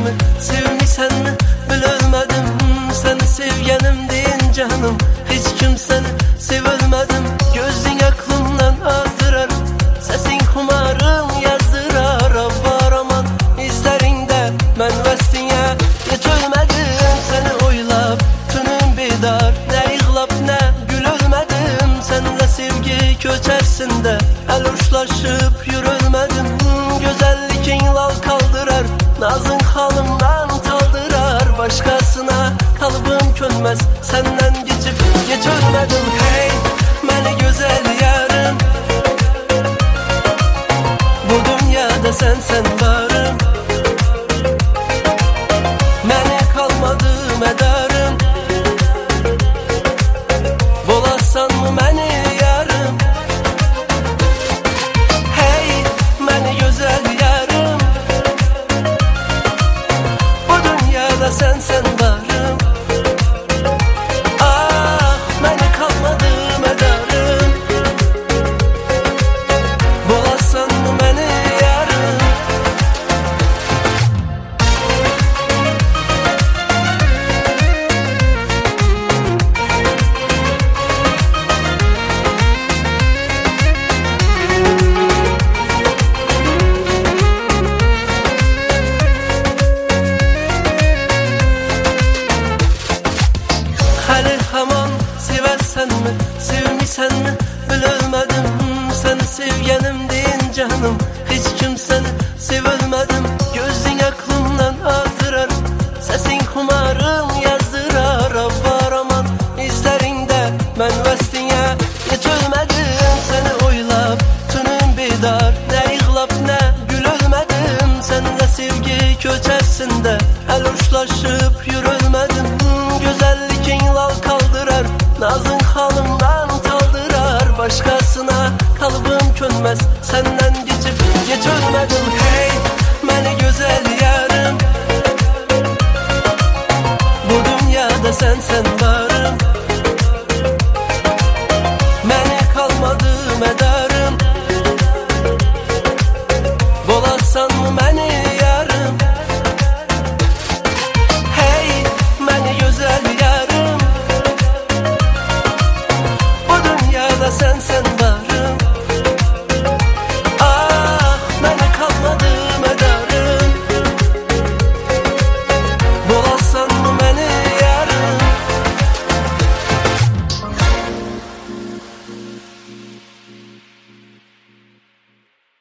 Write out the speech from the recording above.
mi, sevmişsen mi bilmedim. Seni sevgenim deyin canım, hiç kimseni sevilmedim. Gözün aklımdan azdırar, sesin kumarım yazdırar. Var aman izlerinde ben vestine yetölmedim. Seni oylap tünüm bedar, ne yığlap ne gülölmedim. Seninle sevgi köçersinde el uçlaşıp yürülmedim. Güzellikin lal kaldırar, nazın halımdan taldırar. Başkasına kalbim könmez, senden geçip geçölmedim. Hey beni güzel yarım, bu dünyada sen varım. Mene kalmadı medarım, bulasan mı meni yarım. Hey beni güzel yarım, bu dünyada sen varım. Ah meni kalmadı medarım, bulasan mı meni yarım. Hali hamam seversen mi, sevmişsen mi bilmedim. Seni sevgenim deyin canım, hiç kimseni sevilmedim. Gözün aklımdan azdırar, sesin kumarım yazdırar. Var aman izlerinde ben vestine yetölmedim. Seni oylap tünüm bedar, ne yığlap ne gülölmedim. Seninle sevgi köçersinde el uçlaşıp yürülmedim. Güzellikin lal kaldırar, nazın halımdan taldırar. Başkasına kalbim könmez, senden geçip geçölmedim. Hey beni güzel yarım, bu dünyada sen var.